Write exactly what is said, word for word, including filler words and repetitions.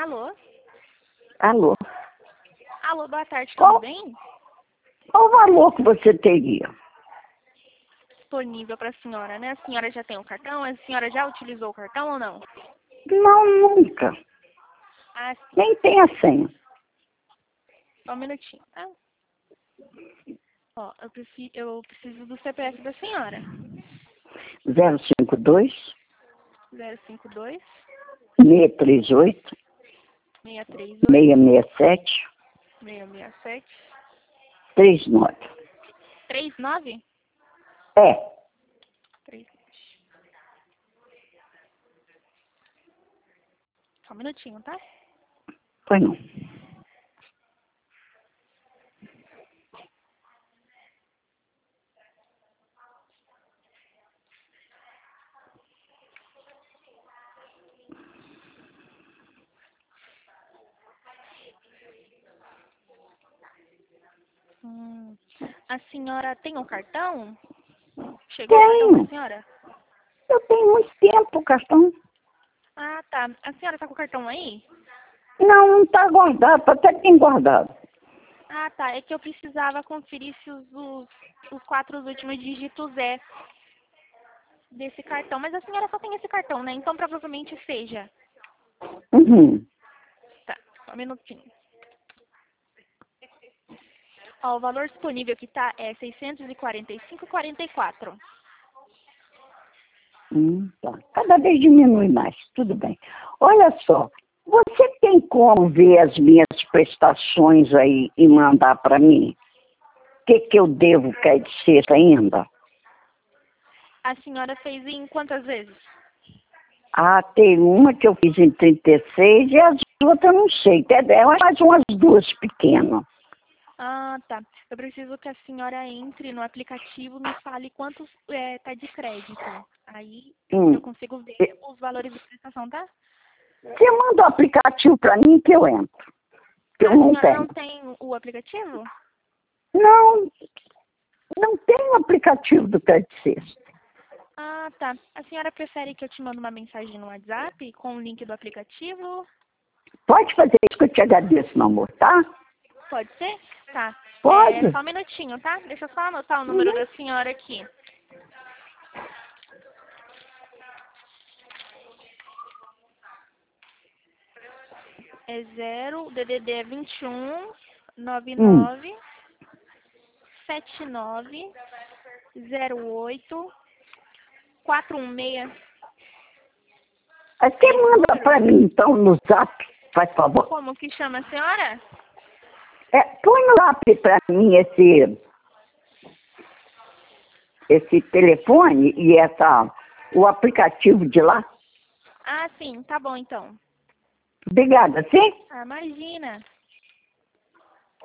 Alô? Alô? Alô, boa tarde, Qual, tudo bem? qual o valor que você teria? Disponível para a senhora, né? A senhora já tem o cartão? A senhora já utilizou o cartão ou não? Não, nunca. Ah, sim. Nem tem a senha. Só um minutinho, tá? Ó, eu preciso, eu preciso do C P F da senhora. zero cinco dois, zero cinco dois, seis três oito, seis três oito, seis seis sete, seis seis sete, três nove. três nove? É, três. Só um minutinho, tá? pois não. Hum, a senhora tem um cartão? Chegou o cartão Tenho. da senhora? Eu tenho muito tempo o cartão. Ah, tá. A senhora tá com o cartão aí? Não, não está guardado, tá até bem guardado. Ah, tá. É que eu precisava conferir se os, os, os quatro últimos dígitos é desse cartão. Mas a senhora só tem esse cartão, né? Então provavelmente seja. Uhum. Tá, só um minutinho. Ó, o valor disponível que tá é seiscentos e quarenta e cinco reais e quarenta e quatro centavos. Hum, tá. Cada vez diminui mais, tudo bem. Olha só, você tem como ver as minhas prestações aí e mandar para mim? O que, que eu devo cair de sexta ainda? A senhora fez em quantas vezes? Ah, tem uma que eu fiz em trinta e seis e as outras eu não sei. Eu acho mais umas duas pequenas. Ah, tá. Eu preciso que a senhora entre no aplicativo e me fale quanto é, tá de crédito. Aí Hum. eu consigo ver os valores de prestação, tá? Você manda o aplicativo para mim que eu entro. Que eu A não senhora não tenho. tem o aplicativo? Não, não tenho aplicativo do crédito sexta. Ah, tá. A senhora prefere que eu te mande uma mensagem no WhatsApp com o link do aplicativo? Pode fazer isso que eu te agradeço, meu amor, tá? Pode ser? Tá. É, Pode. só um minutinho, tá? Deixa eu só anotar o número Uhum. da senhora aqui. É zero, D D D é vinte e um, noventa e Hum. nove, setenta e nove, zero oito, quatro um seis. Aí você É esse manda número? para mim, então, no zap, faz favor. Como que chama a senhora? É, põe no zap para mim esse, esse telefone e essa, o aplicativo de lá. Ah, sim. Tá bom, então. Obrigada, sim? Ah, imagina.